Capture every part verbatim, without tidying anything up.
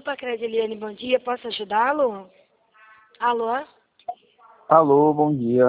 Grupo Crediliane, bom dia. Posso ajudá-lo? Alô? Alô, bom dia.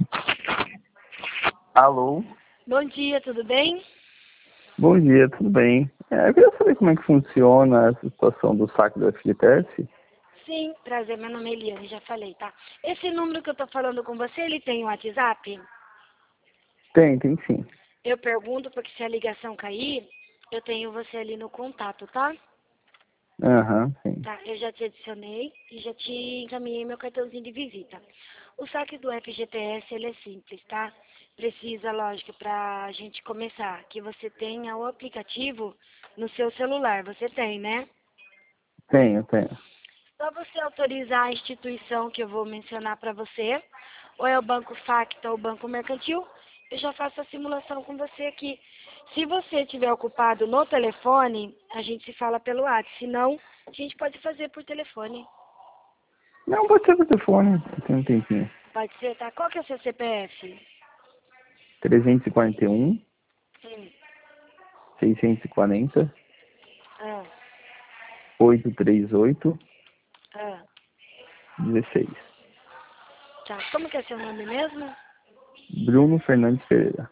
Alô? Bom dia, tudo bem? Bom dia, tudo bem? É, eu queria saber como é que funciona essa situação do saque do F G T S. Sim, prazer, meu nome é Eliane, já falei, tá? Esse número que eu tô falando com você, ele tem um WhatsApp? Tem, tem sim. Eu pergunto porque se a ligação cair, eu tenho você ali no contato, tá? Aham, sim. Tá, eu já te adicionei e já te encaminhei meu cartãozinho de visita. O saque do F G T S, ele é simples, tá? Precisa, lógico, pra gente começar, que você tenha o aplicativo no seu celular. Você tem, né? Tenho, tenho. Só você autorizar a instituição que eu vou mencionar para você, ou é o Banco Facta ou o Banco Mercantil, eu já faço a simulação com você aqui. Se você estiver ocupado no telefone, a gente se fala pelo WhatsApp. Se não, a gente pode fazer por telefone. Não, pode ser por telefone, eu tenho um tempinho. Pode ser, tá? Qual que é o seu C P F? trezentos e quarenta e um, Hum. seiscentos e quarenta, Ah, oitocentos e trinta e oito, ah. dezesseis. Tá. Como que é seu nome mesmo? Bruno Fernandes Pereira.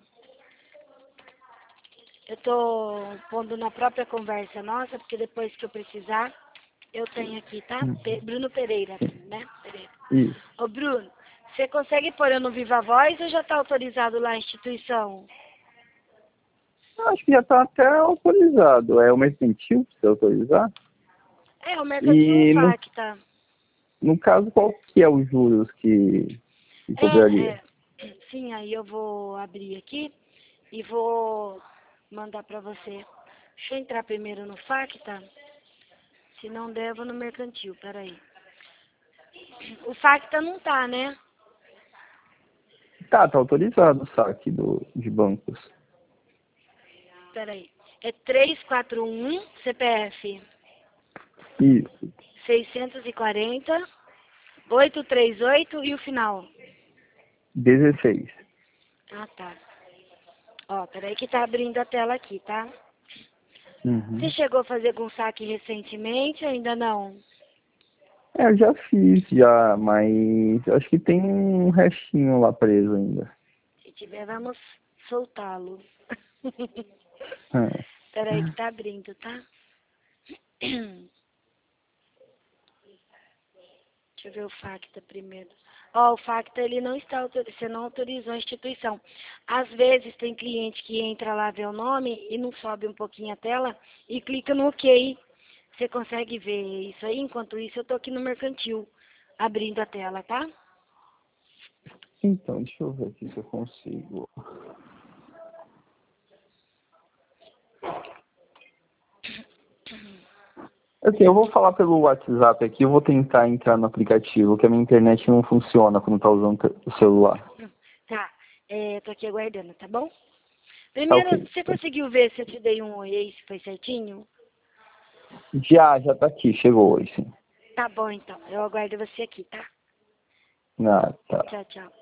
Eu tô pondo na própria conversa nossa, porque depois que eu precisar, eu tenho aqui, tá? Hum, Pe- Bruno Pereira, sim. né? Pereira. Isso. Ô, Bruno, você consegue pôr eu no Viva Voz ou já está autorizado lá a instituição? Eu acho que já está até autorizado. É o mercantil que precisa autorizar. É, o Mercantil E no, Facta. no caso, qual que é os juros que, que É, cobraria? é. Sim, aí eu vou abrir aqui e vou mandar para você. Deixa eu entrar primeiro no Facta. Se não der, eu vou no Mercantil, peraí. O Facta não tá, né? Tá, tá autorizado o saque do, de bancos. Peraí. É três quatro um, C P F Isso, seiscentos e quarenta, oitocentos e trinta e oito e o final. dezesseis. Ah, tá. Ó, peraí que tá abrindo a tela aqui, tá? Você Uhum. chegou a fazer com saque recentemente ou ainda não? É, eu já fiz, já, mas eu acho que tem um restinho lá preso ainda. Se tiver, vamos soltá-lo. É. Peraí que tá abrindo, tá? Deixa eu ver o Facta primeiro. Ó, o Facta, ele não está autorizado, você não autorizou a instituição. Às vezes tem cliente que entra lá, vê o nome e não sobe um pouquinho a tela e clica no OK. Você consegue ver isso aí? Enquanto isso, eu tô aqui no Mercantil, abrindo a tela, tá? Então, deixa eu ver aqui se eu consigo. Assim, eu vou falar pelo WhatsApp aqui, eu vou tentar entrar no aplicativo, que a minha internet não funciona quando tá usando o celular. Tá, é, tô aqui aguardando, tá bom? Tá Primeiro, ok. você conseguiu ver se eu te dei um oi aí, se foi certinho? Já, já tá aqui, chegou hoje, sim. Tá bom, então. Eu aguardo você aqui, tá? Ah, tá. Tchau, tchau.